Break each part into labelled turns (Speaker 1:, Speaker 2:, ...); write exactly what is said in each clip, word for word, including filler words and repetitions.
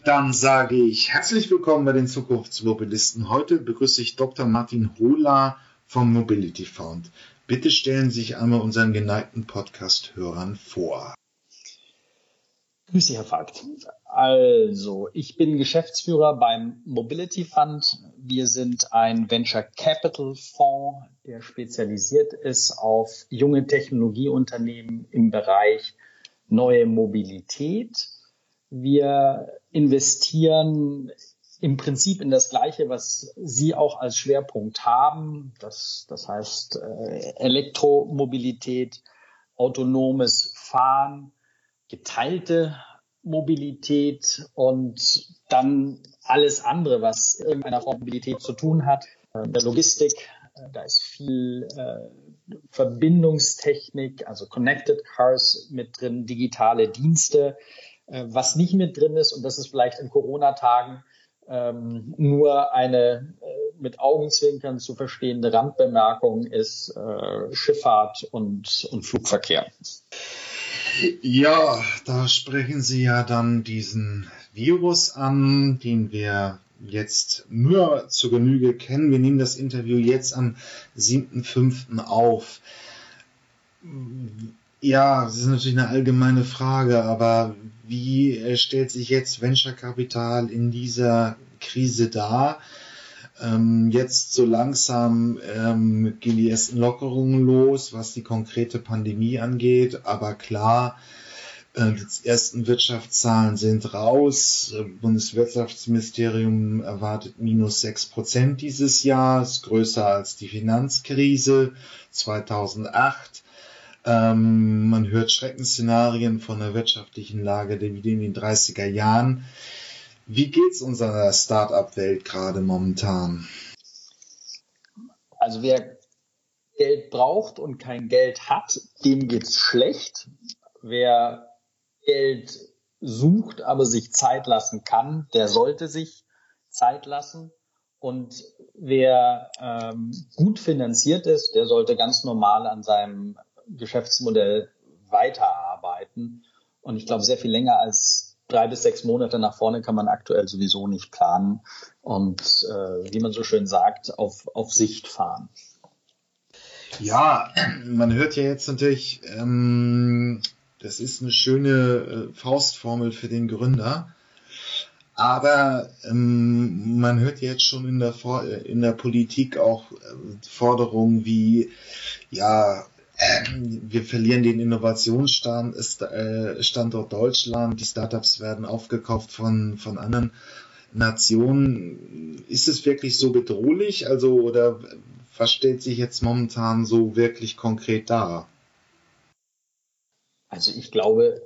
Speaker 1: Dann sage ich herzlich willkommen bei den Zukunftsmobilisten. Heute begrüße ich Doktor Martin Hohler vom Mobility Fund. Bitte stellen Sie sich einmal unseren geneigten Podcast-Hörern vor.
Speaker 2: Grüß Sie, Herr Vogt. Also, ich bin Geschäftsführer beim Mobility Fund. Wir sind ein Venture Capital Fonds, der spezialisiert ist auf junge Technologieunternehmen im Bereich neue Mobilität. Wir investieren im Prinzip in das Gleiche, was Sie auch als Schwerpunkt haben. Das, das heißt äh, Elektromobilität, autonomes Fahren, geteilte Mobilität und dann alles andere, was irgendeiner Form Mobilität zu tun hat. Äh, der Logistik, äh, da ist viel äh, Verbindungstechnik, also Connected Cars mit drin, digitale Dienste. Äh, was nicht mit drin ist, und das ist vielleicht in Corona-Tagen ähm, nur eine äh, mit Augenzwinkern zu verstehende Randbemerkung, ist äh, Schifffahrt und, und Flugverkehr.
Speaker 1: Ja, da sprechen Sie ja dann diesen Virus an, den wir jetzt nur zur Genüge kennen. Wir nehmen das Interview jetzt am siebten fünften auf. Ja, das ist natürlich eine allgemeine Frage, aber wie stellt sich jetzt Venture Capital in dieser Krise dar? Ähm, jetzt so langsam ähm, gehen die ersten Lockerungen los, was die konkrete Pandemie angeht, aber klar, äh, die ersten Wirtschaftszahlen sind raus. Das Bundeswirtschaftsministerium erwartet minus sechs Prozent dieses Jahr, ist größer als die Finanzkrise zweitausendacht. Ähm, man hört Schreckensszenarien von der wirtschaftlichen Lage wie in den dreißiger Jahren. Wie geht's unserer Start-up-Welt gerade momentan?
Speaker 2: Also wer Geld braucht und kein Geld hat, dem geht's schlecht. Wer Geld sucht, aber sich Zeit lassen kann, der sollte sich Zeit lassen. Und wer ähm, gut finanziert ist, der sollte ganz normal an seinem Geschäftsmodell weiterarbeiten. Und ich glaube, sehr viel länger als drei bis sechs Monate nach vorne kann man aktuell sowieso nicht planen und, äh, wie man so schön sagt, auf, auf Sicht fahren.
Speaker 1: Ja, man hört ja jetzt natürlich, ähm, das ist eine schöne äh, Faustformel für den Gründer, aber ähm, man hört jetzt schon in der, in der Politik auch äh, Forderungen wie, ja, wir verlieren den Innovationsstandort Deutschland, die Startups werden aufgekauft von, von anderen Nationen. Ist es wirklich so bedrohlich? Also, oder was stellt sich jetzt momentan so wirklich konkret dar?
Speaker 2: Also ich glaube,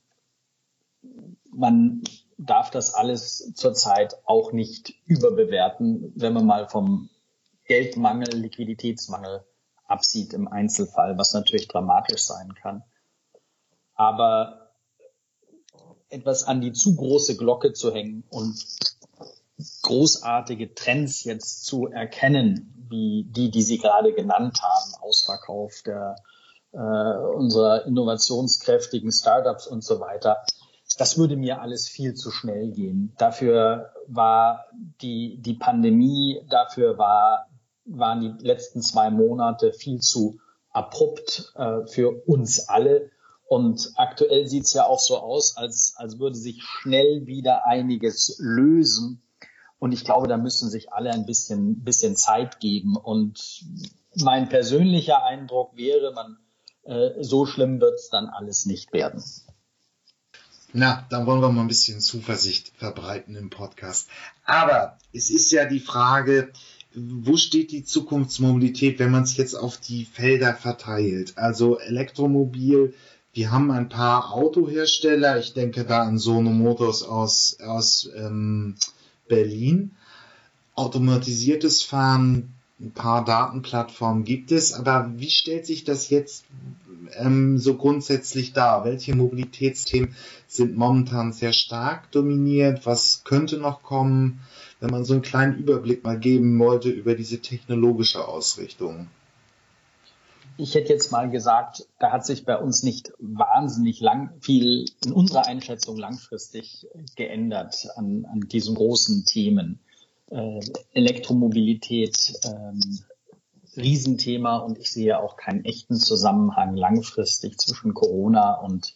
Speaker 2: man darf das alles zurzeit auch nicht überbewerten, wenn man mal vom Geldmangel, Liquiditätsmangel absieht im Einzelfall, was natürlich dramatisch sein kann. Aber etwas an die zu große Glocke zu hängen und großartige Trends jetzt zu erkennen, wie die, die Sie gerade genannt haben, Ausverkauf der äh, unserer innovationskräftigen Startups und so weiter, das würde mir alles viel zu schnell gehen. Dafür war die, die Pandemie, dafür war waren die letzten zwei Monate viel zu abrupt äh, für uns alle. Und aktuell sieht es ja auch so aus, als, als würde sich schnell wieder einiges lösen. Und ich glaube, da müssen sich alle ein bisschen, bisschen Zeit geben. Und mein persönlicher Eindruck wäre, man, äh, so schlimm wird es dann alles nicht werden.
Speaker 1: Na, dann wollen wir mal ein bisschen Zuversicht verbreiten im Podcast. Aber es ist ja die Frage, wo steht die Zukunftsmobilität, wenn man es jetzt auf die Felder verteilt? Also Elektromobil, wir haben ein paar Autohersteller, ich denke da an Sono Motors aus, aus ähm, Berlin. Automatisiertes Fahren, ein paar Datenplattformen gibt es, aber wie stellt sich das jetzt ähm, so grundsätzlich dar? Welche Mobilitätsthemen sind momentan sehr stark dominiert? Was könnte noch kommen, wenn man so einen kleinen Überblick mal geben wollte über diese technologische Ausrichtung?
Speaker 2: Ich hätte jetzt mal gesagt, da hat sich bei uns nicht wahnsinnig lang viel in unserer Einschätzung langfristig geändert an, an diesen großen Themen. Äh, Elektromobilität, ähm, Riesenthema, und ich sehe auch keinen echten Zusammenhang langfristig zwischen Corona und,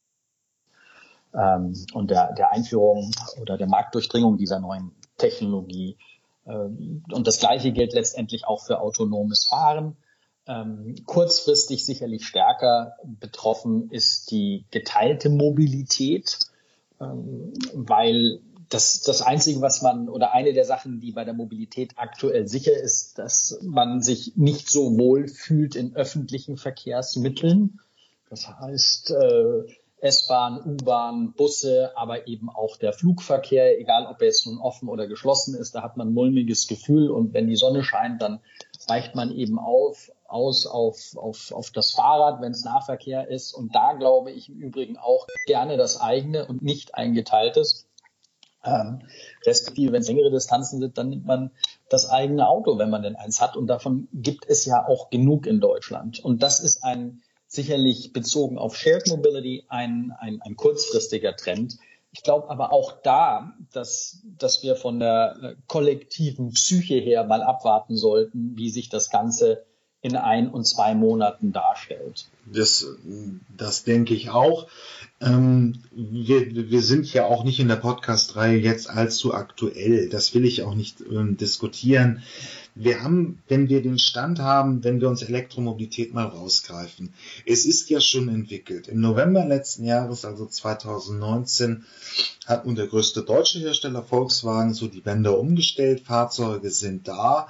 Speaker 2: ähm, und der, der Einführung oder der Marktdurchdringung dieser neuen Technologie. Ähm, und das Gleiche gilt letztendlich auch für autonomes Fahren. Ähm, kurzfristig sicherlich stärker betroffen ist die geteilte Mobilität, ähm, weil das, das Einzige, was man, oder eine der Sachen, die bei der Mobilität aktuell sicher ist, dass man sich nicht so wohl fühlt in öffentlichen Verkehrsmitteln. Das heißt, äh, S-Bahn, U-Bahn, Busse, aber eben auch der Flugverkehr, egal ob er jetzt nun offen oder geschlossen ist, da hat man ein mulmiges Gefühl, und wenn die Sonne scheint, dann weicht man eben auf, aus auf, auf, auf das Fahrrad, wenn es Nahverkehr ist, und da glaube ich im Übrigen auch gerne das eigene und nicht ein geteiltes. Ähm, respektive, wenn es längere Distanzen sind, dann nimmt man das eigene Auto, wenn man denn eins hat, und davon gibt es ja auch genug in Deutschland. Und das ist ein sicherlich bezogen auf Shared Mobility ein, ein, ein kurzfristiger Trend. Ich glaube aber auch da, dass, dass wir von der kollektiven Psyche her mal abwarten sollten, wie sich das Ganze in ein und zwei Monaten darstellt.
Speaker 1: Das, das denke ich auch. Ähm, wir, wir sind ja auch nicht in der Podcast-Reihe jetzt allzu aktuell. Das will ich auch nicht ähm, diskutieren. Wir haben, wenn wir den Stand haben, wenn wir uns Elektromobilität mal rausgreifen, es ist ja schon entwickelt. Im November letzten Jahres, also zwanzig neunzehn, hat nun der größte deutsche Hersteller Volkswagen so die Wende umgestellt. Fahrzeuge sind da.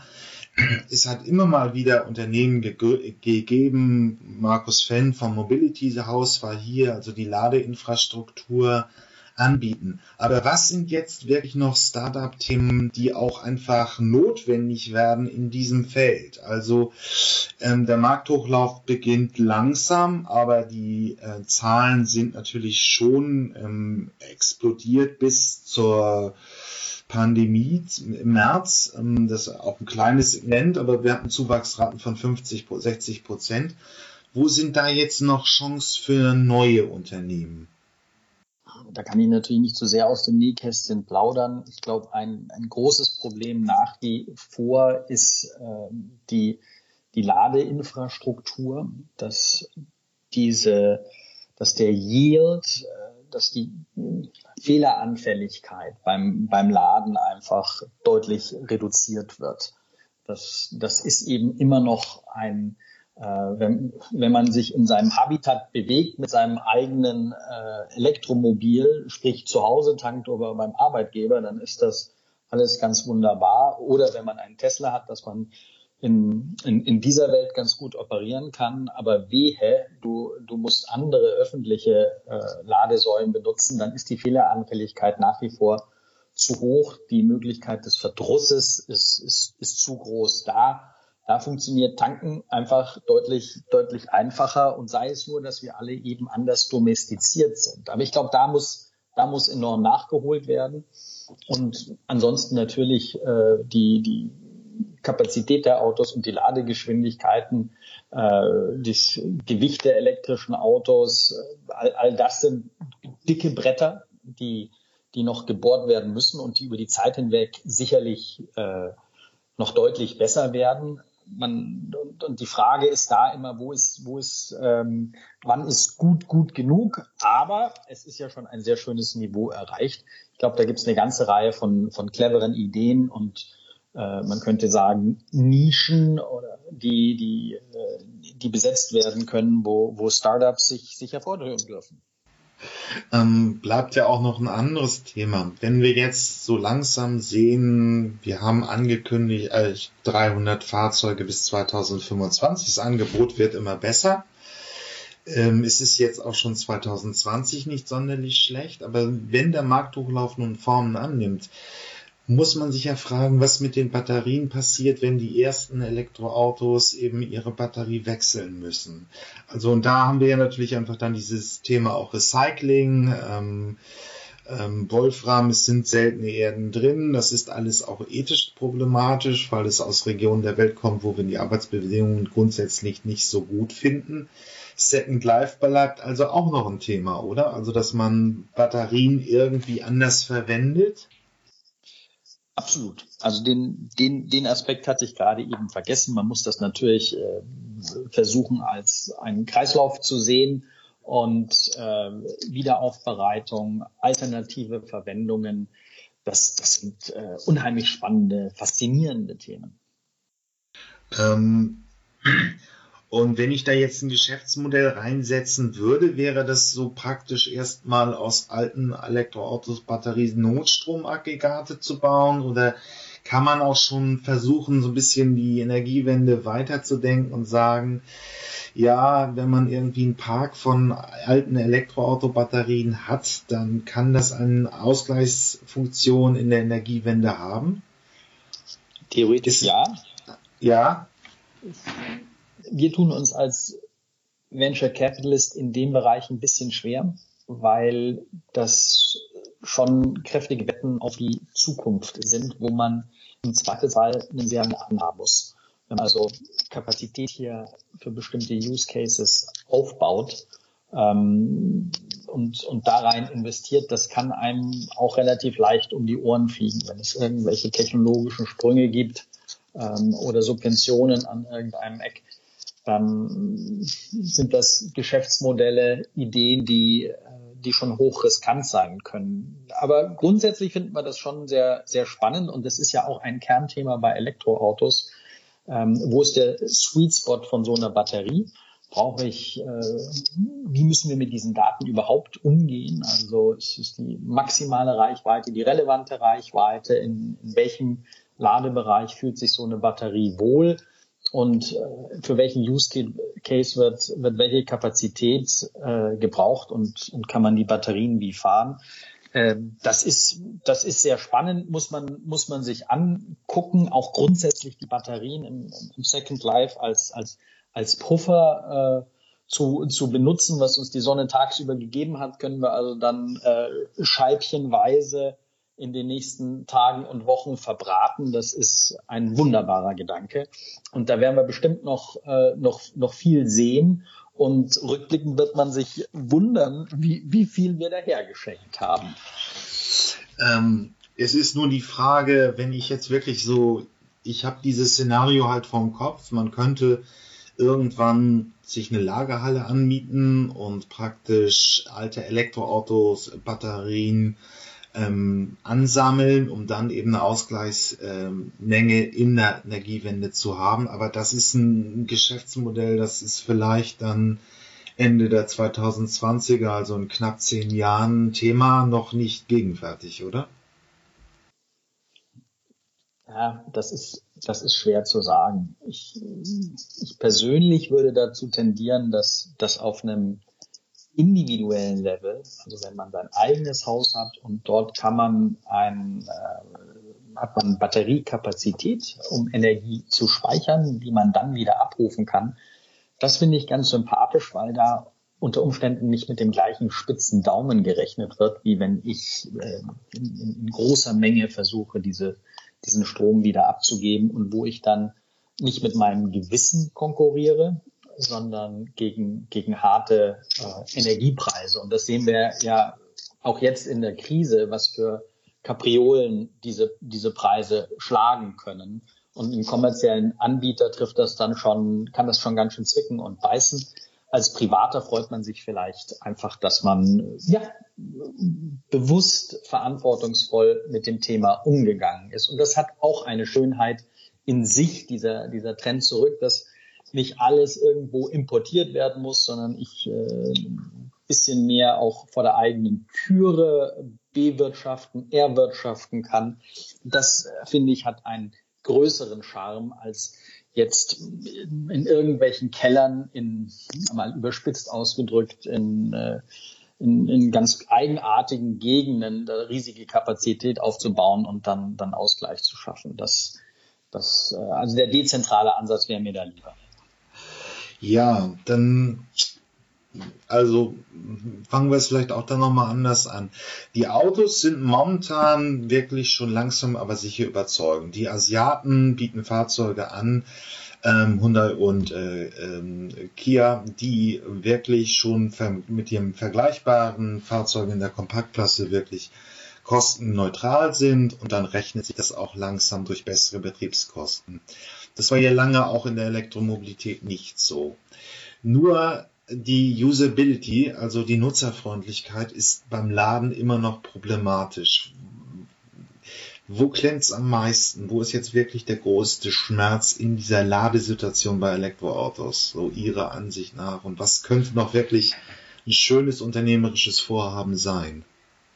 Speaker 1: Es hat immer mal wieder Unternehmen ge- gegeben. Markus Fenn vom Mobility House war hier, also die Ladeinfrastruktur anbieten. Aber was sind jetzt wirklich noch Startup-Themen, die auch einfach notwendig werden in diesem Feld? Also ähm, der Markthochlauf beginnt langsam, aber die äh, Zahlen sind natürlich schon ähm, explodiert bis zur Pandemie im März. Ähm, das ist auch ein kleines Segment, aber wir hatten Zuwachsraten von fünfzig, sechzig Prozent. Wo sind da jetzt noch Chancen für neue Unternehmen?
Speaker 2: Da kann ich natürlich nicht so sehr aus dem Nähkästchen plaudern. Ich glaube, ein, ein großes Problem nach wie vor ist äh, die, die Ladeinfrastruktur, dass diese, dass der Yield, äh, dass die Fehleranfälligkeit beim, beim Laden einfach deutlich reduziert wird. Das, das ist eben immer noch ein Äh, wenn, wenn man sich in seinem Habitat bewegt mit seinem eigenen äh, Elektromobil, sprich zu Hause tankt oder beim Arbeitgeber, dann ist das alles ganz wunderbar. Oder wenn man einen Tesla hat, dass man in, in, in dieser Welt ganz gut operieren kann. Aber wehe, du, du musst andere öffentliche äh, Ladesäulen benutzen, dann ist die Fehleranfälligkeit nach wie vor zu hoch. Die Möglichkeit des Verdrusses ist, ist, ist zu groß da. Da funktioniert Tanken einfach deutlich, deutlich einfacher, und sei es nur, dass wir alle eben anders domestiziert sind. Aber ich glaube, da muss, da muss enorm nachgeholt werden. Und ansonsten natürlich äh, die, die Kapazität der Autos und die Ladegeschwindigkeiten, äh, das Gewicht der elektrischen Autos, all, all das sind dicke Bretter, die, die noch gebohrt werden müssen und die über die Zeit hinweg sicherlich äh, noch deutlich besser werden. Man, und, und die Frage ist da immer, wo ist, wo ist, ähm, wann ist gut, gut genug? Aber es ist ja schon ein sehr schönes Niveau erreicht. Ich glaube, da gibt es eine ganze Reihe von, von cleveren Ideen und äh, man könnte sagen Nischen, oder die, die, äh, die besetzt werden können, wo, wo Startups sich, sich hervortun dürfen.
Speaker 1: Ähm, bleibt ja auch noch ein anderes Thema. Wenn wir jetzt so langsam sehen, wir haben angekündigt, äh, dreihundert Fahrzeuge bis zweitausendfünfundzwanzig, das Angebot wird immer besser. Ähm, es ist jetzt auch schon zwanzig zwanzig nicht sonderlich schlecht, aber wenn der Markthochlauf nun Formen annimmt, muss man sich ja fragen, was mit den Batterien passiert, wenn die ersten Elektroautos eben ihre Batterie wechseln müssen. Also und da haben wir ja natürlich einfach dann dieses Thema auch Recycling, ähm, ähm, Wolfram, es sind seltene Erden drin. Das ist alles auch ethisch problematisch, weil es aus Regionen der Welt kommt, wo wir die Arbeitsbedingungen grundsätzlich nicht so gut finden. Second Life bleibt also auch noch ein Thema, oder? Also, dass man Batterien irgendwie anders verwendet.
Speaker 2: Absolut. Also den, den, den Aspekt hatte ich gerade eben vergessen. Man muss das natürlich äh, versuchen, als einen Kreislauf zu sehen und äh, Wiederaufbereitung, alternative Verwendungen. Das, das sind äh, unheimlich spannende, faszinierende Themen.
Speaker 1: Ähm, und wenn ich da jetzt ein Geschäftsmodell reinsetzen würde, wäre das so praktisch erstmal aus alten Elektroautos Batterien Notstromaggregate zu bauen, oder kann man auch schon versuchen, so ein bisschen die Energiewende weiterzudenken und sagen, ja, wenn man irgendwie einen Park von alten Elektroautobatterien hat, dann kann das eine Ausgleichsfunktion in der Energiewende haben?
Speaker 2: Theoretisch
Speaker 1: Ist,
Speaker 2: ja.
Speaker 1: Ja.
Speaker 2: Wir tun uns als Venture Capitalist in dem Bereich ein bisschen schwer, weil das schon kräftige Wetten auf die Zukunft sind, wo man im Zweifelsfall einen sehr langen haben muss. Wenn man also Kapazität hier für bestimmte Use Cases aufbaut ähm, und, und da rein investiert, das kann einem auch relativ leicht um die Ohren fliegen, wenn es irgendwelche technologischen Sprünge gibt ähm, oder Subventionen an irgendeinem Eck. Dann sind das Geschäftsmodelle, Ideen, die, die schon hoch riskant sein können. Aber grundsätzlich finden wir das schon sehr, sehr spannend, und das ist ja auch ein Kernthema bei Elektroautos. Ähm, wo ist der Sweet Spot von so einer Batterie? Brauche ich, äh, wie müssen wir mit diesen Daten überhaupt umgehen? Also es ist die maximale Reichweite, die relevante Reichweite, in, in welchem Ladebereich fühlt sich so eine Batterie wohl? Und äh, für welchen Use Case wird, wird welche Kapazität äh, gebraucht, und, und kann man die Batterien wie fahren? Äh, das ist, das ist sehr spannend, muss man, muss man sich angucken. Auch grundsätzlich die Batterien im, im Second Life als, als, als Puffer äh, zu, zu benutzen, was uns die Sonne tagsüber gegeben hat, können wir also dann äh, scheibchenweise in den nächsten Tagen und Wochen verbraten. Das ist ein wunderbarer Gedanke. Und da werden wir bestimmt noch, äh, noch, noch viel sehen. Und rückblickend wird man sich wundern, wie, wie viel wir dahergeschenkt haben.
Speaker 1: Ähm, es ist nur die Frage, wenn ich jetzt wirklich so, ich habe dieses Szenario halt vorm Kopf, man könnte irgendwann sich eine Lagerhalle anmieten und praktisch alte Elektroautos, Batterien ähm, ansammeln, um dann eben eine Ausgleichsmenge ähm, in der Energiewende zu haben. Aber das ist ein Geschäftsmodell, das ist vielleicht dann Ende der zweitausendzwanziger, also in knapp zehn Jahren, Thema, noch nicht gegenwärtig, oder?
Speaker 2: Ja, das ist, das ist schwer zu sagen. Ich, ich persönlich würde dazu tendieren, dass das auf einem individuellen Level, also wenn man sein eigenes Haus hat und dort kann man ein, äh, hat man Batteriekapazität, um Energie zu speichern, die man dann wieder abrufen kann. Das finde ich ganz sympathisch, weil da unter Umständen nicht mit dem gleichen spitzen Daumen gerechnet wird, wie wenn ich äh, in, in großer Menge versuche, diese, diesen Strom wieder abzugeben, und wo ich dann nicht mit meinem Gewissen konkurriere, sondern gegen, gegen harte äh, Energiepreise. Und das sehen wir ja auch jetzt in der Krise, was für Kapriolen diese, diese Preise schlagen können. Und einen kommerziellen Anbieter trifft das dann schon, kann das schon ganz schön zwicken und beißen. Als Privater freut man sich vielleicht einfach, dass man ja bewusst verantwortungsvoll mit dem Thema umgegangen ist. Und das hat auch eine Schönheit in sich, dieser, dieser Trend zurück, dass nicht alles irgendwo importiert werden muss, sondern ich äh, ein bisschen mehr auch vor der eigenen Türe bewirtschaften, erwirtschaften kann. Das, äh, finde ich, hat einen größeren Charme als jetzt in, in irgendwelchen Kellern, in mal überspitzt ausgedrückt, in, äh, in, in ganz eigenartigen Gegenden da riesige Kapazität aufzubauen und dann, dann Ausgleich zu schaffen. Das, das, äh, also der dezentrale Ansatz wäre mir da lieber.
Speaker 1: Ja, dann also fangen wir es vielleicht auch dann nochmal anders an. Die Autos sind momentan wirklich schon langsam, aber sicher überzeugend. Die Asiaten bieten Fahrzeuge an, ähm, Hyundai und äh, ähm, Kia, die wirklich schon ver- mit ihren vergleichbaren Fahrzeugen in der Kompaktklasse wirklich kostenneutral sind, und dann rechnet sich das auch langsam durch bessere Betriebskosten. Das war ja lange auch in der Elektromobilität nicht so. Nur die Usability, also die Nutzerfreundlichkeit, ist beim Laden immer noch problematisch. Wo klemmt's am meisten? Wo ist jetzt wirklich der größte Schmerz in dieser Ladesituation bei Elektroautos? So Ihrer Ansicht nach. Und was könnte noch wirklich ein schönes unternehmerisches Vorhaben sein?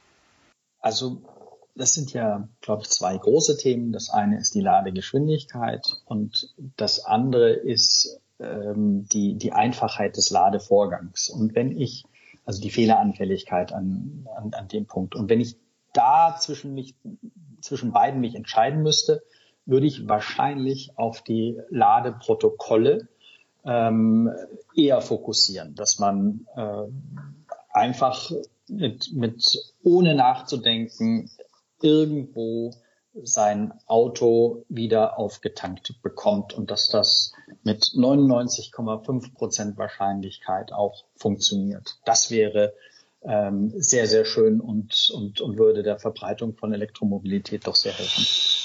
Speaker 2: Also das sind ja, glaube ich, zwei große Themen. Das eine ist die Ladegeschwindigkeit und das andere ist ähm, die, die Einfachheit des Ladevorgangs. Und wenn ich, also die Fehleranfälligkeit an, an, an dem Punkt, und wenn ich da zwischen, mich, zwischen beiden mich entscheiden müsste, würde ich wahrscheinlich auf die Ladeprotokolle ähm, eher fokussieren, dass man äh, einfach mit, mit ohne nachzudenken irgendwo sein Auto wieder aufgetankt bekommt und dass das mit neunundneunzig Komma fünf Prozent Wahrscheinlichkeit auch funktioniert. Das wäre ähm, sehr, sehr schön und, und, und würde der Verbreitung von Elektromobilität doch sehr helfen.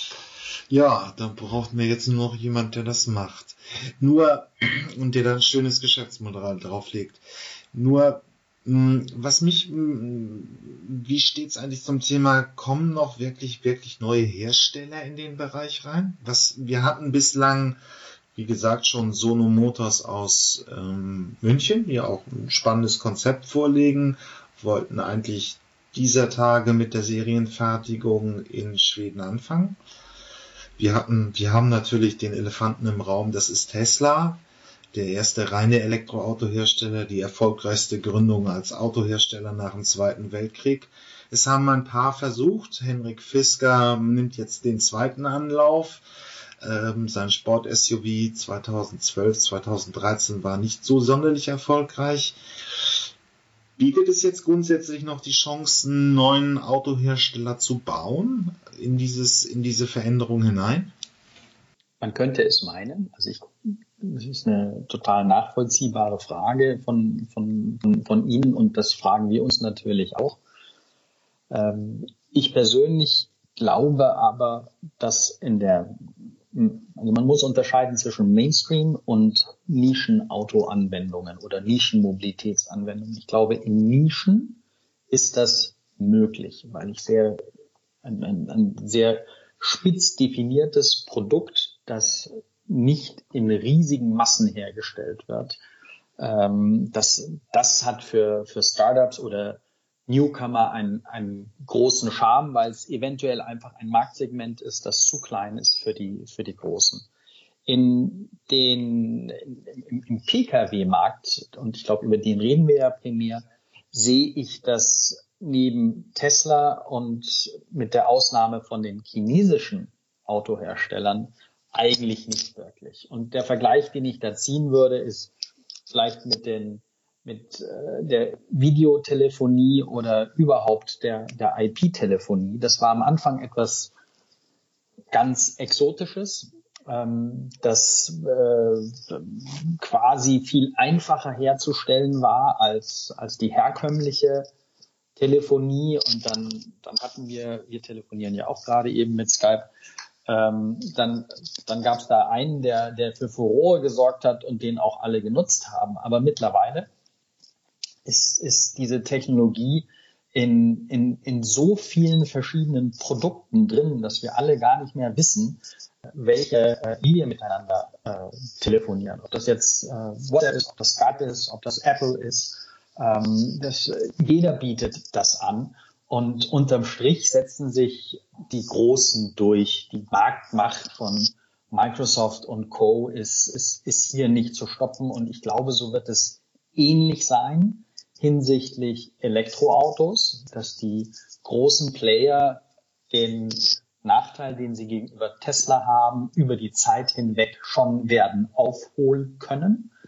Speaker 1: Ja, da braucht mir jetzt nur noch jemand, der das macht. Nur, und der da ein schönes Geschäftsmodell drauflegt. Nur, mh, was mich, mh, wie steht's eigentlich zum Thema, kommen noch wirklich, wirklich neue Hersteller in den Bereich rein? Was, wir hatten bislang, wie gesagt, schon Sono Motors aus ähm, München, die auch ein spannendes Konzept vorlegen, wollten eigentlich dieser Tage mit der Serienfertigung in Schweden anfangen. Wir hatten, wir haben natürlich den Elefanten im Raum, das ist Tesla, der erste reine Elektroautohersteller, die erfolgreichste Gründung als Autohersteller nach dem Zweiten Weltkrieg. Es haben ein paar versucht. Henrik Fisker nimmt jetzt den zweiten Anlauf. Ähm, sein Sport-S U V zweitausendzwölf, zweitausenddreizehn war nicht so sonderlich erfolgreich. Bietet es jetzt grundsätzlich noch die Chancen, einen neuen Autohersteller zu bauen in dieses, in diese Veränderung hinein?
Speaker 2: Man könnte es meinen. Also ich, das ist eine total nachvollziehbare Frage von, von, von, von Ihnen und das fragen wir uns natürlich auch. Ähm, ich persönlich glaube aber, dass in der, also man muss unterscheiden zwischen Mainstream und Nischenauto-Anwendungen oder Nischenmobilitätsanwendungen. Ich glaube, in Nischen ist das möglich, weil ich sehr, ein, ein, ein sehr spitz definiertes Produkt, das nicht in riesigen Massen hergestellt wird. Ähm, das, das hat für, für Startups oder Newcomer einen, einen großen Charme, weil es eventuell einfach ein Marktsegment ist, das zu klein ist für die, für die Großen. In den, im, im P K W-Markt, und ich glaube, über den reden wir ja primär, sehe ich das neben Tesla und mit der Ausnahme von den chinesischen Autoherstellern eigentlich nicht wirklich. Und der Vergleich, den ich da ziehen würde, ist vielleicht mit den mit äh, der Videotelefonie oder überhaupt der der I P-Telefonie. Das war am Anfang etwas ganz Exotisches, ähm, das äh, quasi viel einfacher herzustellen war als als die herkömmliche Telefonie. Und dann dann hatten wir, wir telefonieren ja auch gerade eben mit Skype. Ähm, dann dann gab es da einen, der der für Furore gesorgt hat und den auch alle genutzt haben. Aber mittlerweile ist ist diese Technologie in in in so vielen verschiedenen Produkten drin, dass wir alle gar nicht mehr wissen, welche äh, wie wir miteinander äh, telefonieren. Ob das jetzt äh, WhatsApp ist, ob das Skype ist, ob das Apple ist. Ähm, das, jeder bietet das an. Und unterm Strich setzen sich die Großen durch. Die Marktmacht von Microsoft und Co. ist, ist, ist hier nicht zu stoppen. Und ich glaube, so wird es ähnlich sein hinsichtlich Elektroautos, dass die großen Player den Nachteil, den sie gegenüber Tesla haben, über die Zeit hinweg schon werden aufholen können.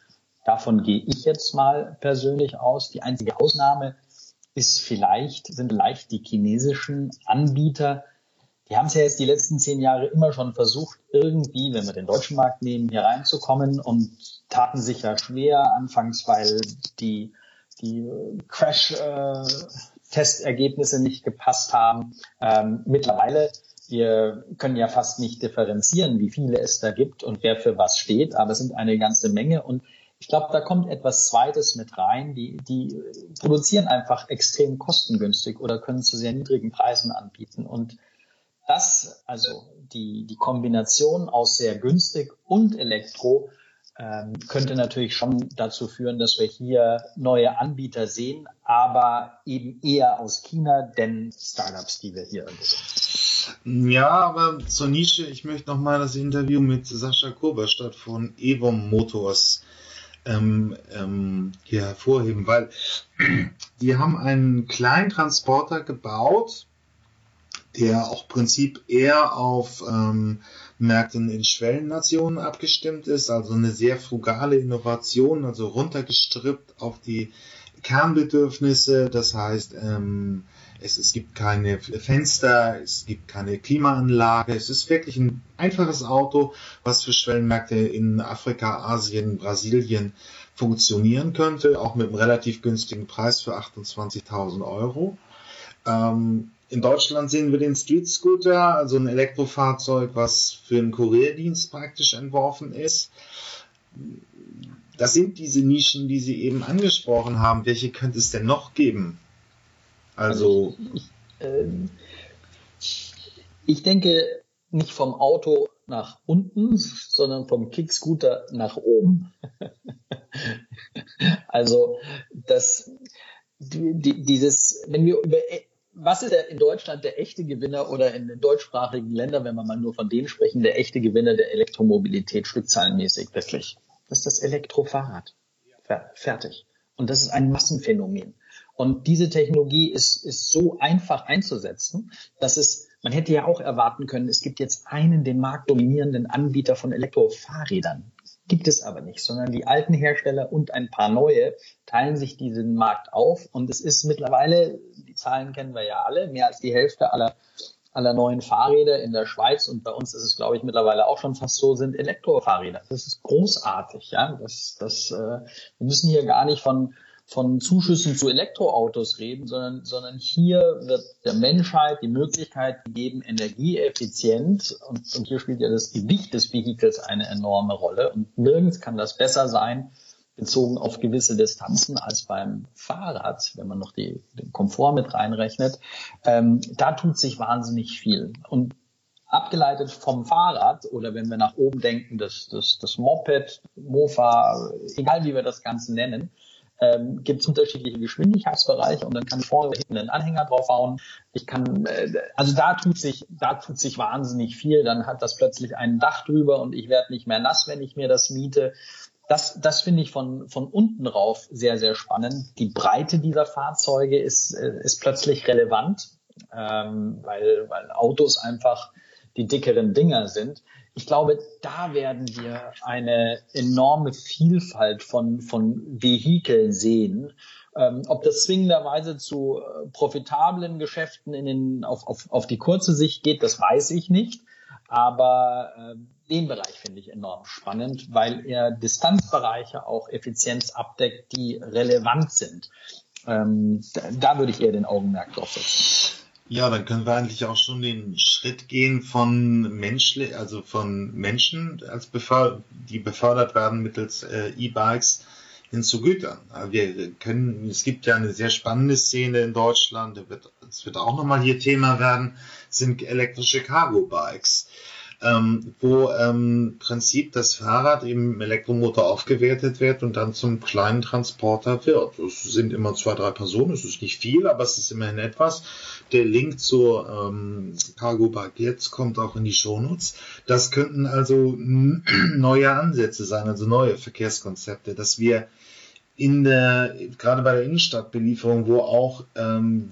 Speaker 2: Davon gehe ich jetzt mal persönlich aus. Die einzige Ausnahme ist vielleicht, sind vielleicht die chinesischen Anbieter. Die haben es ja jetzt die letzten zehn Jahre immer schon versucht, irgendwie, wenn wir den deutschen Markt nehmen, hier reinzukommen und taten sich da schwer anfangs, weil die, die Crash-Testergebnisse nicht gepasst haben. Ähm, mittlerweile, wir können ja fast nicht differenzieren, wie viele es da gibt und wer für was steht, aber es sind eine ganze Menge und ich glaube, da kommt etwas Zweites mit rein. Die, die produzieren einfach extrem kostengünstig oder können zu sehr niedrigen Preisen anbieten und das, also die, die Kombination aus sehr günstig und Elektro, ähm, könnte natürlich schon dazu führen, dass wir hier neue Anbieter sehen, aber eben eher aus China, denn Startups, die wir hier sehen.
Speaker 1: Ja, aber zur Nische, ich möchte nochmal das Interview mit Sascha Kurberstadt von Evom Motors ähm, ähm, hier hervorheben, weil die haben einen kleinen Transporter gebaut, der auch im Prinzip eher auf ähm, Märkten in Schwellennationen abgestimmt ist, also eine sehr frugale Innovation, also runtergestrippt auf die Kernbedürfnisse, das heißt, ähm, es, es gibt keine Fenster, es gibt keine Klimaanlage, es ist wirklich ein einfaches Auto, was für Schwellenmärkte in Afrika, Asien, Brasilien funktionieren könnte, auch mit einem relativ günstigen Preis für achtundzwanzigtausend Euro. Ähm, In Deutschland sehen wir den Street Scooter, also ein Elektrofahrzeug, was für einen Kurierdienst praktisch entworfen ist. Das sind diese Nischen, die Sie eben angesprochen haben. Welche könnte es denn noch geben? Also,
Speaker 2: also ich, äh, ich denke nicht vom Auto nach unten, sondern vom Kickscooter nach oben. Also das, die, die, dieses, wenn wir über was ist der, in Deutschland der echte Gewinner oder in den deutschsprachigen Ländern, wenn wir mal nur von denen sprechen, der echte Gewinner der Elektromobilität stückzahlenmäßig wirklich? Das ist das Elektrofahrrad. Fertig. Und das ist ein Massenphänomen. Und diese Technologie ist, ist so einfach einzusetzen, dass es, man hätte ja auch erwarten können, es gibt jetzt einen den Markt dominierenden Anbieter von Elektrofahrrädern. Gibt es aber nicht, sondern die alten Hersteller und ein paar neue teilen sich diesen Markt auf. Und es ist mittlerweile, die Zahlen kennen wir ja alle, mehr als die Hälfte aller, aller neuen Fahrräder in der Schweiz und bei uns ist es, glaube ich, mittlerweile auch schon fast so, sind Elektrofahrräder. Das ist großartig, ja. Das, das, äh, wir müssen hier gar nicht von von Zuschüssen zu Elektroautos reden, sondern, sondern hier wird der Menschheit die Möglichkeit gegeben, energieeffizient, und, und hier spielt ja das Gewicht des Vehikels eine enorme Rolle und nirgends kann das besser sein, bezogen auf gewisse Distanzen als beim Fahrrad, wenn man noch die, den Komfort mit reinrechnet. Ähm, da tut sich wahnsinnig viel. Und abgeleitet vom Fahrrad oder wenn wir nach oben denken, das, das, das Moped, Mofa, egal wie wir das Ganze nennen, Ähm, gibt es unterschiedliche Geschwindigkeitsbereiche und dann kann ich vorne oder hinten einen Anhänger draufhauen. Ich kann, äh, also da tut sich, da tut sich wahnsinnig viel. Dann hat das plötzlich ein Dach drüber und ich werde nicht mehr nass, wenn ich mir das miete. Das, das finde ich von, von unten rauf sehr, sehr spannend. Die Breite dieser Fahrzeuge ist, äh, ist plötzlich relevant, ähm, weil, weil Autos einfach die dickeren Dinger sind. Ich glaube, da werden wir eine enorme Vielfalt von, von Vehikeln sehen. Ähm, ob das zwingenderweise zu äh, profitablen Geschäften in den, auf, auf, auf die kurze Sicht geht, das weiß ich nicht. Aber äh, den Bereich finde ich enorm spannend, weil er Distanzbereiche auch Effizienz abdeckt, die relevant sind. Ähm, da, da würde ich eher den Augenmerk drauf setzen.
Speaker 1: Ja, dann können wir eigentlich auch schon den Schritt gehen von Menschli, also von Menschen, als beför die befördert werden mittels äh, E-Bikes hin zu Gütern. Wir können, es gibt ja eine sehr spannende Szene in Deutschland, das wird, das wird auch nochmal hier Thema werden, sind elektrische Cargo-Bikes, ähm, wo ähm, im Prinzip das Fahrrad im Elektromotor aufgewertet wird und dann zum kleinen Transporter wird. Es sind immer zwei, drei Personen, es ist nicht viel, aber es ist immerhin etwas. Der Link zur ähm, Cargo Bike jetzt kommt auch in die Shownotes. Das könnten also neue Ansätze sein, also neue Verkehrskonzepte, dass wir in der, gerade bei der Innenstadtbelieferung, wo auch ähm,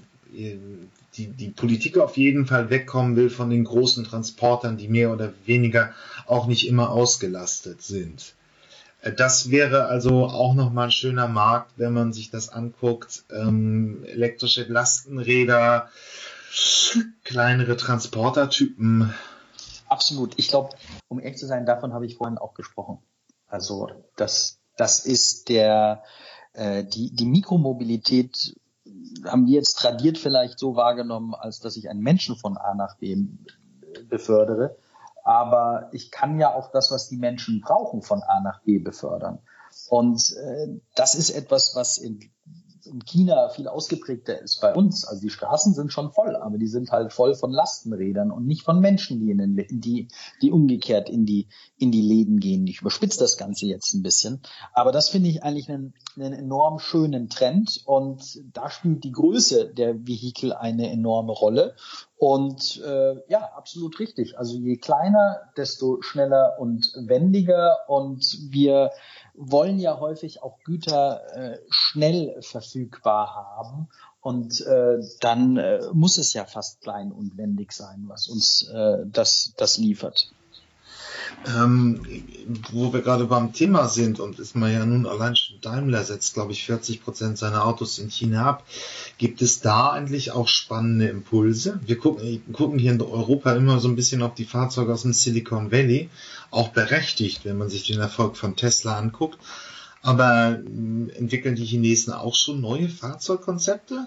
Speaker 1: die, die Politik auf jeden Fall wegkommen will von den großen Transportern, die mehr oder weniger auch nicht immer ausgelastet sind. Das wäre also auch nochmal ein schöner Markt, wenn man sich das anguckt. Ähm, elektrische Lastenräder, kleinere Transportertypen.
Speaker 2: Absolut. Ich glaube, um ehrlich zu sein, davon habe ich vorhin auch gesprochen. Also das, das ist der, äh, die, die Mikromobilität haben wir jetzt tradiert vielleicht so wahrgenommen, als dass ich einen Menschen von A nach B befördere. Aber ich kann ja auch das, was die Menschen brauchen, von A nach B befördern. Und äh, das ist etwas, was in, in China viel ausgeprägter ist bei uns. Also die Straßen sind schon voll, aber die sind halt voll von Lastenrädern und nicht von Menschen, die in den, die, die umgekehrt in die, in die Läden gehen. Ich überspitze das Ganze jetzt ein bisschen. Aber das finde ich eigentlich einen, einen enorm schönen Trend. Und da spielt die Größe der Vehikel eine enorme Rolle. Und äh, ja, absolut richtig. Also je kleiner, desto schneller und wendiger. Und wir wollen ja häufig auch Güter äh, schnell verfügbar haben. Und äh, dann äh, muss es ja fast klein und wendig sein, was uns äh, das, das liefert.
Speaker 1: Ähm, wo wir gerade beim Thema sind und ist man ja nun allein schon Daimler setzt, glaube ich, vierzig Prozent seiner Autos in China ab. Gibt es da eigentlich auch spannende Impulse? Wir gucken, gucken hier in Europa immer so ein bisschen auf die Fahrzeuge aus dem Silicon Valley, auch berechtigt, wenn man sich den Erfolg von Tesla anguckt. Aber äh, entwickeln die Chinesen auch schon neue Fahrzeugkonzepte?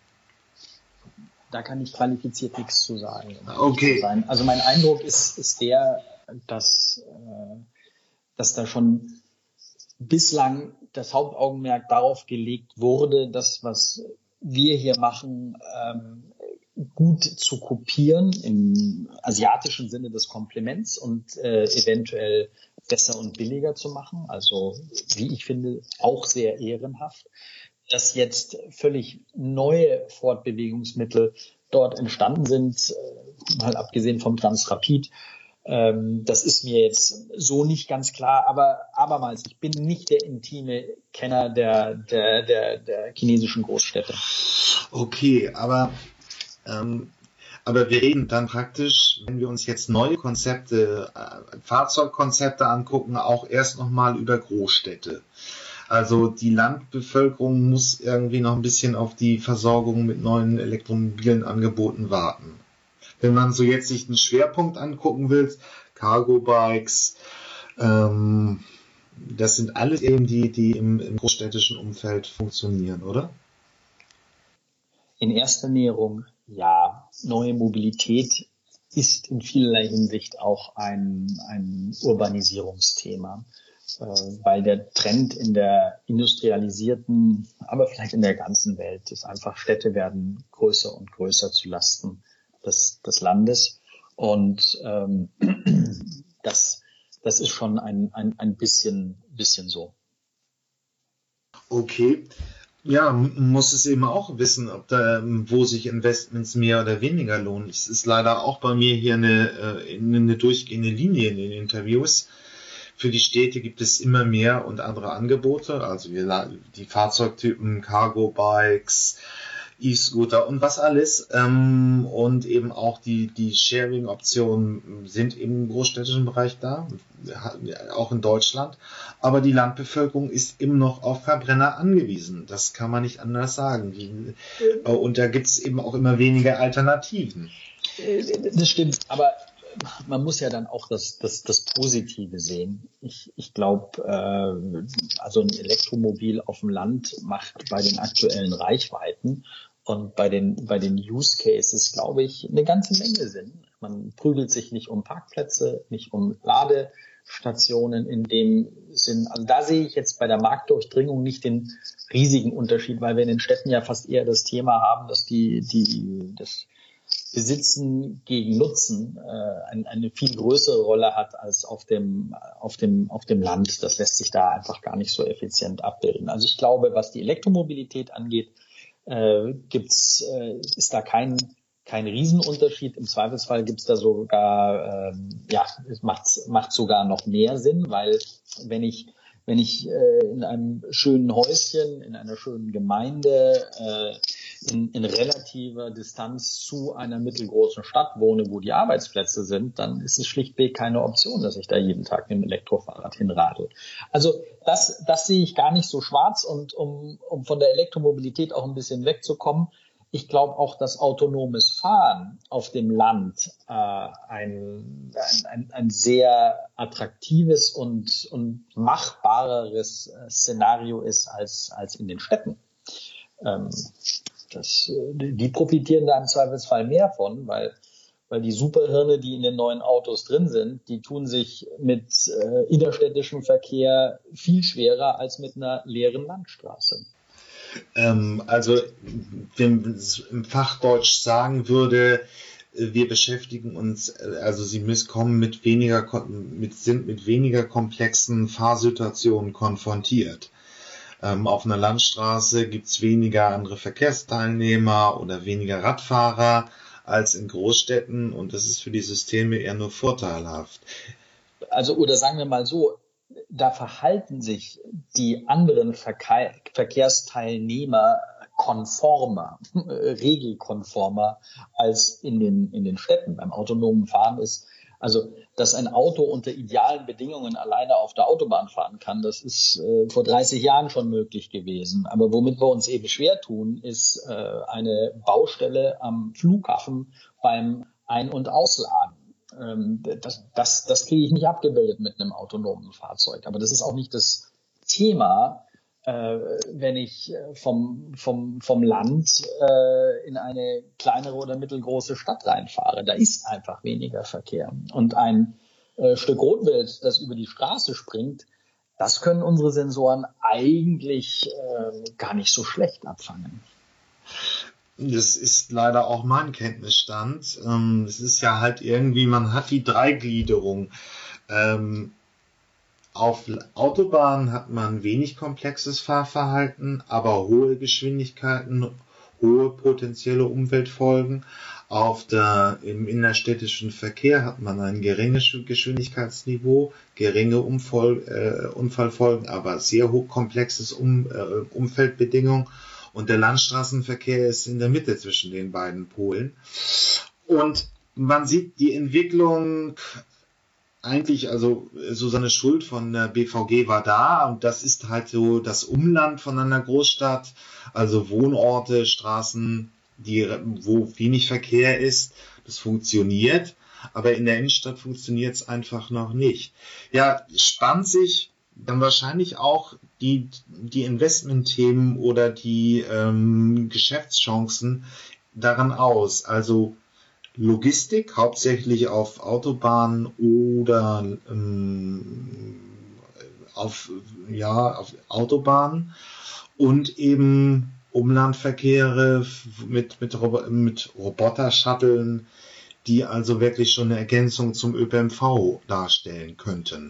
Speaker 2: Da kann ich qualifiziert nichts zu sagen.
Speaker 1: Okay.
Speaker 2: Also mein Eindruck ist, ist der, dass, äh, dass da schon bislang das Hauptaugenmerk darauf gelegt wurde, das, was wir hier machen, ähm, gut zu kopieren im asiatischen Sinne des Kompliments und äh, eventuell besser und billiger zu machen. Also, wie ich finde, auch sehr ehrenhaft. Dass jetzt völlig neue Fortbewegungsmittel dort entstanden sind, äh, mal abgesehen vom Transrapid, ähm, das ist mir jetzt so nicht ganz klar. Aber abermals, ich bin nicht der intime Kenner der, der, der, der chinesischen Großstädte.
Speaker 1: Okay, aber ähm, aber wir reden dann praktisch, wenn wir uns jetzt neue Konzepte, äh, Fahrzeugkonzepte angucken, auch erst nochmal über Großstädte. Also die Landbevölkerung muss irgendwie noch ein bisschen auf die Versorgung mit neuen elektromobilen Angeboten warten. Wenn man so jetzt sich einen Schwerpunkt angucken will, Cargo-Bikes, ähm, das sind alles eben die, die im, im großstädtischen Umfeld funktionieren, oder?
Speaker 2: In erster Näherung, ja. Neue Mobilität ist in vielerlei Hinsicht auch ein, ein Urbanisierungsthema. Weil der Trend in der industrialisierten, aber vielleicht in der ganzen Welt ist einfach, Städte werden größer und größer zu Lasten des, des Landes. Und ähm, das, das ist schon ein, ein, ein bisschen, bisschen so.
Speaker 1: Okay. Ja, man muss es eben auch wissen, ob da, wo sich Investments mehr oder weniger lohnen. Es ist leider auch bei mir hier eine, eine durchgehende Linie in den Interviews. Für die Städte gibt es immer mehr und andere Angebote, also die Fahrzeugtypen, Cargo-Bikes, E-Scooter und was alles. Und eben auch die, die Sharing-Optionen sind im großstädtischen Bereich da, auch in Deutschland. Aber die Landbevölkerung ist eben noch auf Verbrenner angewiesen. Das kann man nicht anders sagen. Und da gibt es eben auch immer weniger Alternativen.
Speaker 2: Das stimmt, aber man muss ja dann auch das, das, das Positive sehen. Ich, ich glaube, äh, also ein Elektromobil auf dem Land macht bei den aktuellen Reichweiten und bei den, bei den Use Cases, glaube ich, eine ganze Menge Sinn. Man prügelt sich nicht um Parkplätze, nicht um Ladestationen in dem Sinn. Also da sehe ich jetzt bei der Marktdurchdringung nicht den riesigen Unterschied, weil wir in den Städten ja fast eher das Thema haben, dass die, die, das Besitzen gegen Nutzen äh, ein, eine viel größere Rolle hat als auf dem auf dem auf dem Land. Das lässt sich da einfach gar nicht so effizient abbilden. Also ich glaube, was die Elektromobilität angeht, äh, gibt's äh, ist da kein kein Riesenunterschied. Im Zweifelsfall gibt's da sogar äh, ja es macht macht sogar noch mehr Sinn, weil wenn ich wenn ich äh, in einem schönen Häuschen, in einer schönen Gemeinde äh, in, in relativer Distanz zu einer mittelgroßen Stadt wohne, wo die Arbeitsplätze sind, dann ist es schlichtweg keine Option, dass ich da jeden Tag mit dem Elektrofahrrad hinradel. Also das, das sehe ich gar nicht so schwarz, und um, um von der Elektromobilität auch ein bisschen wegzukommen, ich glaube auch, dass autonomes Fahren auf dem Land äh, ein, ein, ein sehr attraktives und, und machbareres Szenario ist als, als in den Städten. Ähm, das, die profitieren da im Zweifelsfall mehr von, weil, weil die Superhirne, die in den neuen Autos drin sind, die tun sich mit äh, innerstädtischem Verkehr viel schwerer als mit einer leeren Landstraße.
Speaker 1: Ähm, also, wenn man es im Fachdeutsch sagen würde, wir beschäftigen uns, also Sie müssen kommen mit weniger, mit, sind mit weniger komplexen Fahrsituationen konfrontiert. Ähm, auf einer Landstraße gibt es weniger andere Verkehrsteilnehmer oder weniger Radfahrer als in Großstädten, und das ist für die Systeme eher nur vorteilhaft.
Speaker 2: Also, oder sagen wir mal so, da verhalten sich die anderen Verkehr, Verkehrsteilnehmer konformer, äh, regelkonformer als in den, in den Städten. Beim autonomen Fahren ist, also, dass ein Auto unter idealen Bedingungen alleine auf der Autobahn fahren kann, das ist äh, vor dreißig Jahren schon möglich gewesen. Aber womit wir uns eben schwer tun, ist äh, eine Baustelle am Flughafen beim Ein- und Ausladen. Das, das, das kriege ich nicht abgebildet mit einem autonomen Fahrzeug. Aber das ist auch nicht das Thema, äh, wenn ich vom, vom, vom Land äh, in eine kleinere oder mittelgroße Stadt reinfahre. Da ist einfach weniger Verkehr. Und ein äh, Stück Rotwild, das über die Straße springt, das können unsere Sensoren eigentlich äh, gar nicht so schlecht abfangen.
Speaker 1: Das ist leider auch mein Kenntnisstand. Ähm, es ist ja halt irgendwie, man hat die Dreigliederung. Ähm, auf Autobahnen hat man wenig komplexes Fahrverhalten, aber hohe Geschwindigkeiten, hohe potenzielle Umweltfolgen. Auf der, im innerstädtischen Verkehr hat man ein geringes Geschwindigkeitsniveau, geringe Umfall, äh, Unfallfolgen, aber sehr hochkomplexes um, äh, Umfeldbedingungen. Und der Landstraßenverkehr ist in der Mitte zwischen den beiden Polen. Und man sieht die Entwicklung eigentlich, also Susanne Schuld von der B V G war da, und das ist halt so das Umland von einer Großstadt, also Wohnorte, Straßen, die, wo wenig Verkehr ist. Das funktioniert, aber in der Innenstadt funktioniert es einfach noch nicht. Ja, spannt sich dann wahrscheinlich auch die, die Investmentthemen oder die ähm, Geschäftschancen daran aus. Also Logistik, hauptsächlich auf Autobahnen oder ähm, auf, ja, auf Autobahnen, und eben Umlandverkehre mit, mit, mit Roboter-Shuttlen, die also wirklich schon eine Ergänzung zum Ö P N V darstellen könnten.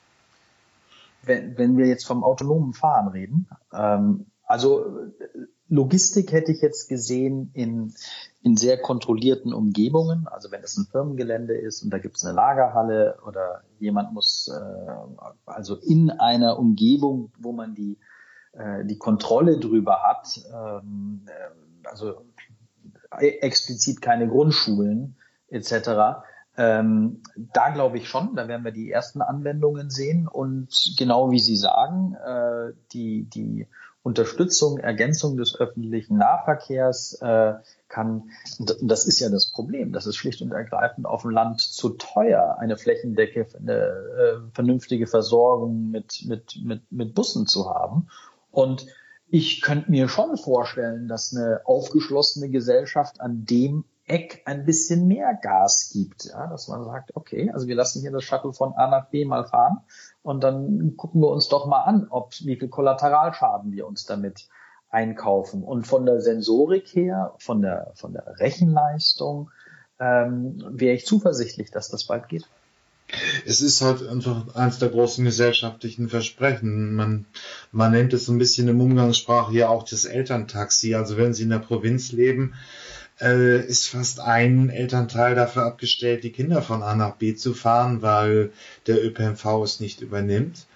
Speaker 2: Wenn, wenn wir jetzt vom autonomen Fahren reden, ähm, also Logistik hätte ich jetzt gesehen in, in sehr kontrollierten Umgebungen, also wenn es ein Firmengelände ist und da gibt es eine Lagerhalle oder jemand muss äh, also in einer Umgebung, wo man die, äh, die Kontrolle drüber hat, ähm, also explizit keine Grundschulen et cetera, Ähm, da glaube ich schon, da werden wir die ersten Anwendungen sehen, und genau wie Sie sagen, äh, die, die Unterstützung, Ergänzung des öffentlichen Nahverkehrs äh, kann, das ist ja das Problem, das ist schlicht und ergreifend auf dem Land zu teuer, eine Flächendecke, eine äh, vernünftige Versorgung mit, mit, mit, mit Bussen zu haben. Und ich könnte mir schon vorstellen, dass eine aufgeschlossene Gesellschaft an dem Eck ein bisschen mehr Gas gibt, ja, dass man sagt, okay, also wir lassen hier das Shuttle von A nach B mal fahren und dann gucken wir uns doch mal an, ob wie viel Kollateralschaden wir uns damit einkaufen. Und von der Sensorik her, von der von der Rechenleistung ähm, wäre ich zuversichtlich, dass das bald geht.
Speaker 1: Es ist halt einfach eines der großen gesellschaftlichen Versprechen. Man, man nennt es so ein bisschen im Umgangssprache hier auch das Elterntaxi. Also wenn Sie in der Provinz leben, äh, ist fast ein Elternteil dafür abgestellt, die Kinder von A nach B zu fahren, weil der Ö P N V es nicht übernimmt.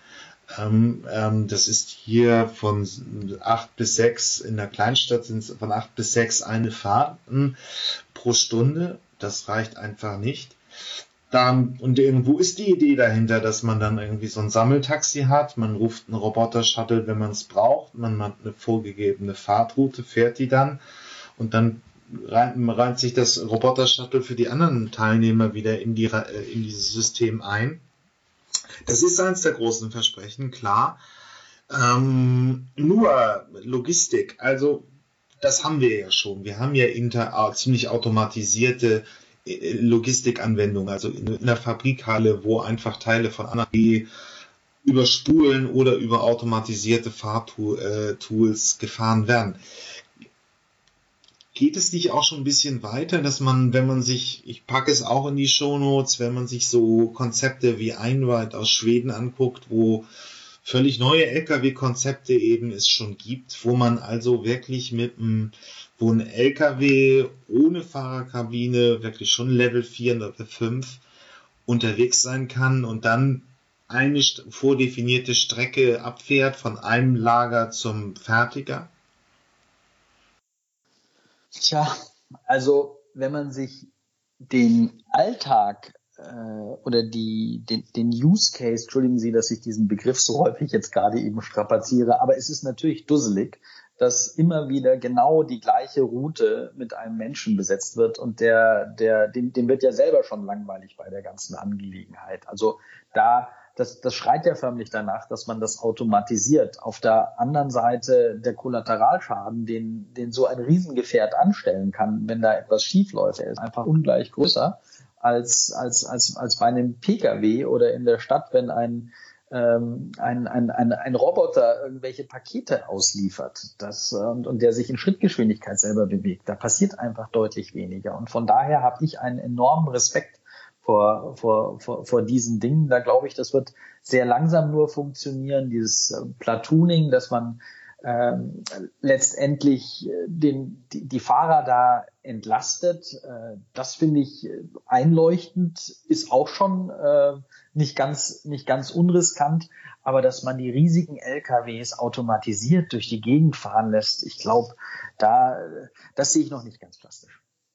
Speaker 1: Ähm, ähm, das ist hier von acht bis sechs, in der Kleinstadt sind es von acht bis sechs eine Fahrt ähm, pro Stunde. Das reicht einfach nicht. Dann, und irgendwo ist die Idee dahinter, dass man dann irgendwie so ein Sammeltaxi hat. Man ruft einen Roboter-Shuttle, wenn man es braucht. Man hat eine vorgegebene Fahrtroute, fährt die dann. Und dann reiht sich das Roboter-Shuttle für die anderen Teilnehmer wieder in, die, in dieses System ein. Das ist eines der großen Versprechen, klar. Ähm, nur Logistik, also das haben wir ja schon. Wir haben ja inter, ziemlich automatisierte Logistikanwendungen, also in der Fabrikhalle, wo einfach Teile von A nach B über Spulen oder über automatisierte Fahrtools gefahren werden. Geht es nicht auch schon ein bisschen weiter, dass man, wenn man sich, ich packe es auch in die Shownotes, wenn man sich so Konzepte wie Einride aus Schweden anguckt, wo völlig neue L K W-Konzepte eben es schon gibt, wo man also wirklich mit einem, wo ein L K W ohne Fahrerkabine wirklich schon Level vier oder fünf unterwegs sein kann und dann eine vordefinierte Strecke abfährt von einem Lager zum Fertiger?
Speaker 2: Tja, also wenn man sich den Alltag äh, oder die, den, den Use Case, entschuldigen Sie, dass ich diesen Begriff so häufig jetzt gerade eben strapaziere, aber es ist natürlich dusselig, dass immer wieder genau die gleiche Route mit einem Menschen besetzt wird und der, der, dem, dem wird ja selber schon langweilig bei der ganzen Angelegenheit. Also da Das, das schreit ja förmlich danach, dass man das automatisiert. Auf der anderen Seite der Kollateralschaden, den, den so ein Riesengefährt anstellen kann, wenn da etwas schief läuft, er ist einfach ungleich größer als, als, als, als bei einem Pkw oder in der Stadt, wenn ein, ähm, ein, ein, ein, ein Roboter irgendwelche Pakete ausliefert das, und, und der sich in Schrittgeschwindigkeit selber bewegt. Da passiert einfach deutlich weniger. Und von daher habe ich einen enormen Respekt Vor, vor, vor, vor diesen Dingen. Da glaube ich, das wird sehr langsam nur funktionieren, dieses äh, Platooning, dass man ähm, letztendlich den, die, die Fahrer da entlastet. Äh, das finde ich einleuchtend, ist auch schon äh, nicht ganz, nicht ganz unriskant, aber dass man die riesigen L K Ws automatisiert durch die Gegend fahren lässt, ich glaube, da, das sehe ich noch nicht ganz plastisch.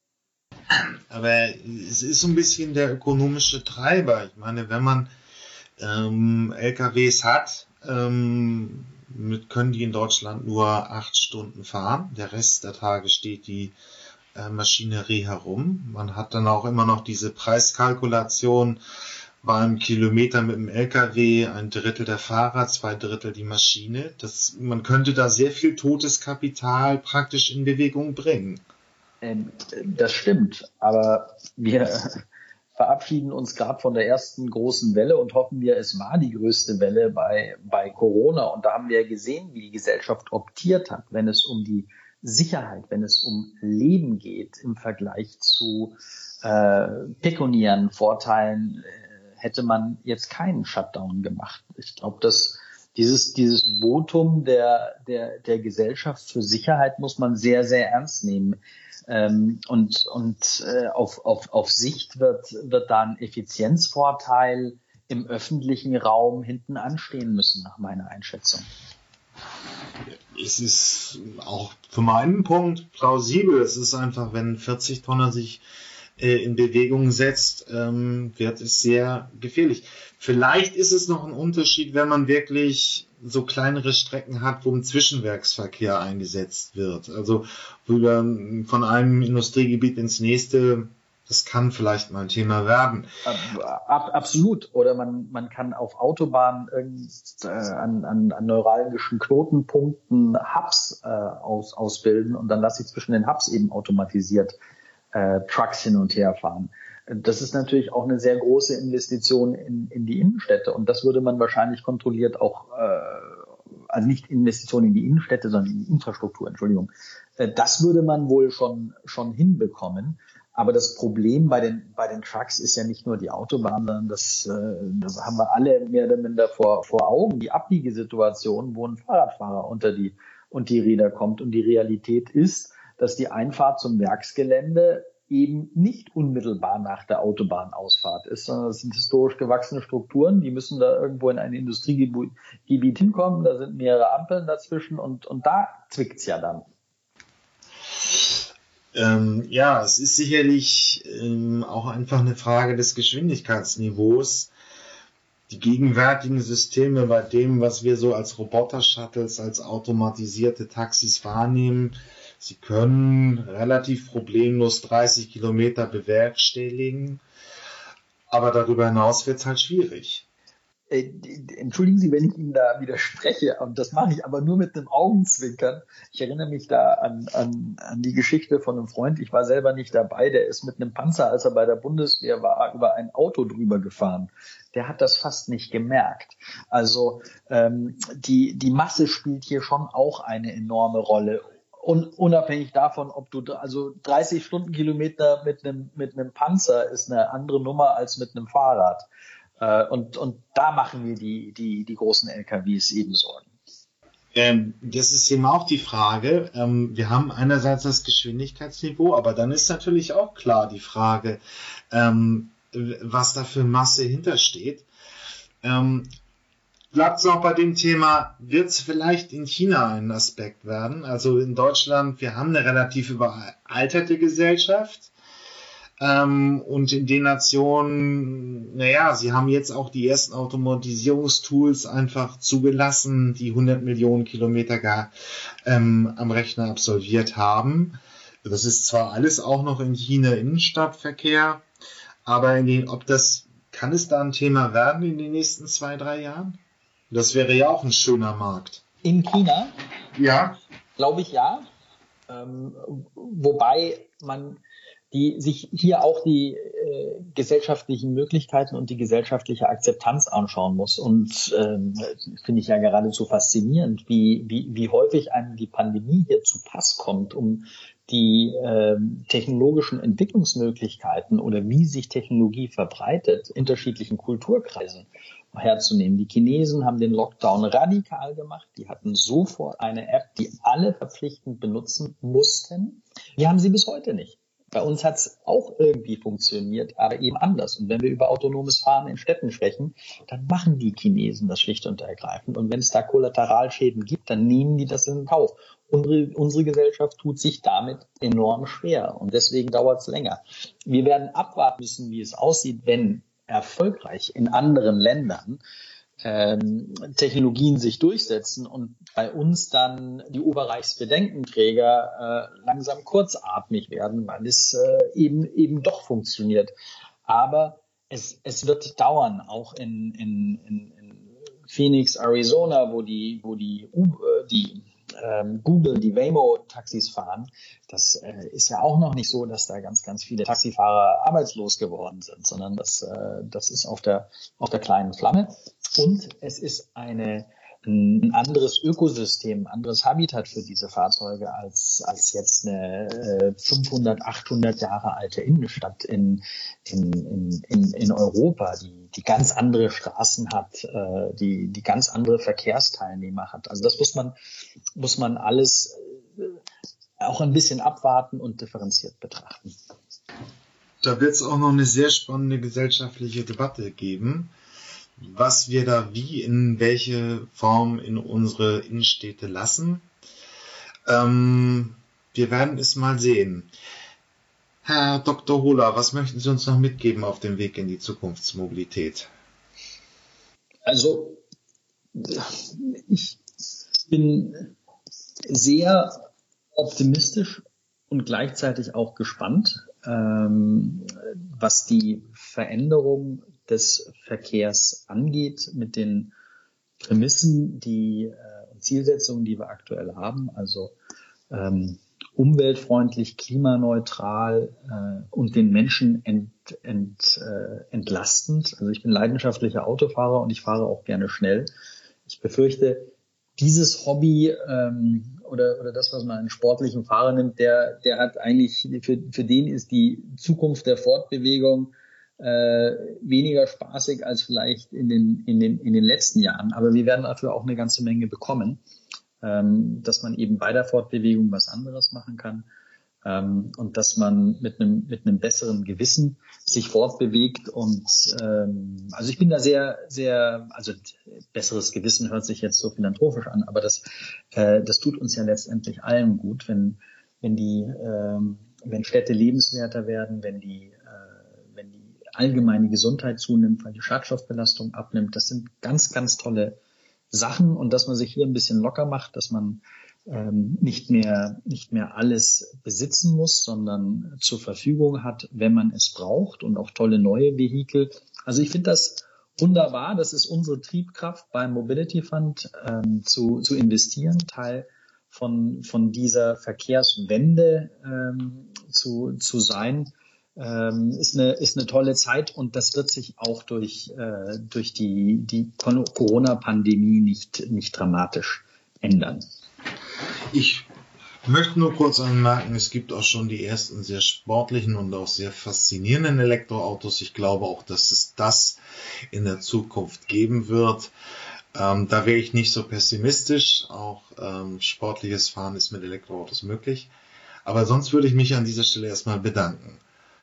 Speaker 1: Aber es ist so ein bisschen der ökonomische Treiber. Ich meine, wenn man ähm, L K Ws hat, ähm, mit, können die in Deutschland nur acht Stunden fahren. Der Rest der Tage steht die äh, Maschinerie herum. Man hat dann auch immer noch diese Preiskalkulation beim Kilometer mit dem L K W, ein Drittel der Fahrer, zwei Drittel die Maschine. Das, man könnte da sehr viel totes Kapital praktisch in Bewegung bringen.
Speaker 2: Das stimmt, aber wir verabschieden uns gerade von der ersten großen Welle und hoffen wir, es war die größte Welle bei, bei Corona. Und da haben wir gesehen, wie die Gesellschaft optiert hat, wenn es um die Sicherheit, wenn es um Leben geht im Vergleich zu äh, pekuniären Vorteilen, äh, hätte man jetzt keinen Shutdown gemacht. Ich glaube, dass dieses, dieses Votum der, der, der Gesellschaft für Sicherheit muss man sehr, sehr ernst nehmen. Ähm, und und äh, auf, auf, auf Sicht wird, wird da ein Effizienzvorteil im öffentlichen Raum hinten anstehen müssen, nach meiner Einschätzung.
Speaker 1: Es ist auch für meinen Punkt plausibel. Es ist einfach, wenn ein vierzig Tonner sich äh, in Bewegung setzt, ähm, wird es sehr gefährlich. Vielleicht ist es noch ein Unterschied, wenn man wirklich so kleinere Strecken hat, wo ein Zwischenwerksverkehr eingesetzt wird. Also von einem Industriegebiet ins nächste, das kann vielleicht mal ein Thema werden.
Speaker 2: Ab, absolut. Oder man, man kann auf Autobahnen äh, an, an, an neuralgischen Knotenpunkten Hubs äh, aus, ausbilden und dann lasse ich zwischen den Hubs eben automatisiert äh, Trucks hin und her fahren. Das ist natürlich auch eine sehr große Investition in, in die Innenstädte und das würde man wahrscheinlich kontrolliert auch, äh, also nicht Investitionen in die Innenstädte, sondern in die Infrastruktur, Entschuldigung. Äh, das würde man wohl schon, schon hinbekommen. Aber das Problem bei den, bei den Trucks ist ja nicht nur die Autobahn, sondern das, äh, das haben wir alle mehr oder minder vor, vor Augen. Die Abbiegesituation, wo ein Fahrradfahrer unter die, und die Räder kommt. Und die Realität ist, dass die Einfahrt zum Werksgelände eben nicht unmittelbar nach der Autobahnausfahrt ist, sondern es sind historisch gewachsene Strukturen, die müssen da irgendwo in ein Industriegebiet hinkommen, da sind mehrere Ampeln dazwischen und, und da zwickt's ja dann.
Speaker 1: Ähm, ja, es ist sicherlich ähm, auch einfach eine Frage des Geschwindigkeitsniveaus. Die gegenwärtigen Systeme bei dem, was wir so als Roboter-Shuttles, als automatisierte Taxis wahrnehmen, sie können relativ problemlos dreißig Kilometer bewerkstelligen, aber darüber hinaus wird es halt schwierig.
Speaker 2: Entschuldigen Sie, wenn ich Ihnen da widerspreche, und das mache ich aber nur mit einem Augenzwinkern. Ich erinnere mich da an, an, an die Geschichte von einem Freund. Ich war selber nicht dabei. Der ist mit einem Panzer, als er bei der Bundeswehr war, über ein Auto drüber gefahren. Der hat das fast nicht gemerkt. Also ähm, die, die Masse spielt hier schon auch eine enorme Rolle. Un, unabhängig davon, ob du, also dreißig Stundenkilometer mit einem, mit einem Panzer ist eine andere Nummer als mit einem Fahrrad. Und, und da machen wir die, die, die großen L K Ws eben Sorgen.
Speaker 1: Ähm, das ist eben auch die Frage. Ähm, wir haben einerseits das Geschwindigkeitsniveau, aber dann ist natürlich auch klar die Frage, ähm, was da für Masse hintersteht. Ähm, Bleibt es auch bei dem Thema, wird es vielleicht in China ein Aspekt werden? Also in Deutschland, wir haben eine relativ überalterte Gesellschaft. Ähm, und in den Nationen, naja, sie haben jetzt auch die ersten Automatisierungstools einfach zugelassen, die hundert Millionen Kilometer gar, ähm, am Rechner absolviert haben. Das ist zwar alles auch noch in China Innenstadtverkehr, aber in den, ob das, kann es da ein Thema werden in den nächsten zwei, drei Jahren? Das wäre ja auch ein schöner Markt.
Speaker 2: In China?
Speaker 1: Ja.
Speaker 2: Glaube ich ja. Ähm, wobei man die sich hier auch die äh, gesellschaftlichen Möglichkeiten und die gesellschaftliche Akzeptanz anschauen muss. Und ähm, finde ich ja geradezu faszinierend, wie, wie, wie häufig einem die Pandemie hier zu Pass kommt, um die äh, technologischen Entwicklungsmöglichkeiten oder wie sich Technologie verbreitet, in unterschiedlichen Kulturkreisen herzunehmen. Die Chinesen haben den Lockdown radikal gemacht. Die hatten sofort eine App, die alle verpflichtend benutzen mussten. Die haben sie bis heute nicht. Bei uns hat es auch irgendwie funktioniert, aber eben anders. Und wenn wir über autonomes Fahren in Städten sprechen, dann machen die Chinesen das schlicht und ergreifend. Und wenn es da Kollateralschäden gibt, dann nehmen die das in Kauf. Unsere, unsere Gesellschaft tut sich damit enorm schwer und deswegen dauert es länger. Wir werden abwarten müssen, wie es aussieht, wenn erfolgreich in anderen Ländern ähm, Technologien sich durchsetzen und bei uns dann die Oberreichsbedenkenträger äh, langsam kurzatmig werden, weil es äh, eben eben doch funktioniert. Aber es, es wird dauern, auch in, in, in, in Phoenix, Arizona, wo die, wo die, uh, die ähm, Google, die Waymo-Taxis fahren. Das äh, ist ja auch noch nicht so, dass da ganz, ganz viele Taxifahrer arbeitslos geworden sind, sondern das, äh, das ist auf der, auf der kleinen Flamme. Und es ist eine, ein anderes Ökosystem, ein anderes Habitat für diese Fahrzeuge als, als jetzt eine äh, fünfhundert, achthundert Jahre alte Innenstadt in, in, in, in, in Europa, die, die ganz andere Straßen hat, äh, die, die ganz andere Verkehrsteilnehmer hat. Also das muss man, muss man alles äh, auch ein bisschen abwarten und differenziert betrachten.
Speaker 1: Da wird es auch noch eine sehr spannende gesellschaftliche Debatte geben, was wir da wie in welche Form in unsere Innenstädte lassen. Ähm, wir werden es mal sehen. Herr Doktor Hohler, was möchten Sie uns noch mitgeben auf dem Weg in die Zukunftsmobilität?
Speaker 2: Also ich bin sehr optimistisch und gleichzeitig auch gespannt, ähm, was die Veränderung des Verkehrs angeht, mit den Prämissen, die äh, Zielsetzungen, die wir aktuell haben, also ähm, umweltfreundlich, klimaneutral äh, und den Menschen ent, ent, äh, entlastend. Also ich bin leidenschaftlicher Autofahrer und ich fahre auch gerne schnell. Ich befürchte, dieses Hobby ähm, oder, oder das, was man einen sportlichen Fahrer nimmt, der, der hat eigentlich, für, für den ist die Zukunft der Fortbewegung äh, weniger spaßig als vielleicht in den, in den, in den letzten Jahren. Aber wir werden dafür auch eine ganze Menge bekommen, ähm, dass man eben bei der Fortbewegung was anderes machen kann. ähm, und dass man mit einem mit einem besseren Gewissen sich fortbewegt. Und ähm, also ich bin da sehr, sehr, also besseres Gewissen hört sich jetzt so philanthropisch an, aber das, äh, das tut uns ja letztendlich allen gut, wenn, wenn die, ähm, wenn Städte lebenswerter werden, wenn die, äh, wenn die allgemeine Gesundheit zunimmt, weil die Schadstoffbelastung abnimmt. Das sind ganz, ganz tolle Sachen, und dass man sich hier ein bisschen locker macht, dass man ähm, nicht mehr nicht mehr alles besitzen muss, sondern zur Verfügung hat, wenn man es braucht, und auch tolle neue Vehikel. Also ich finde das wunderbar. Das ist unsere Triebkraft beim Mobility Fund, ähm, zu zu investieren, Teil von von dieser Verkehrswende ähm, zu zu sein. Ähm, ist eine ist eine tolle Zeit, und das wird sich auch durch äh, durch die die Corona-Pandemie nicht nicht dramatisch ändern.
Speaker 1: Ich möchte nur kurz anmerken, es gibt auch schon die ersten sehr sportlichen und auch sehr faszinierenden Elektroautos. Ich glaube auch, dass es das in der Zukunft geben wird. Ähm, da wäre ich nicht so pessimistisch. Auch ähm, sportliches Fahren ist mit Elektroautos möglich. Aber sonst würde ich mich an dieser Stelle erstmal bedanken.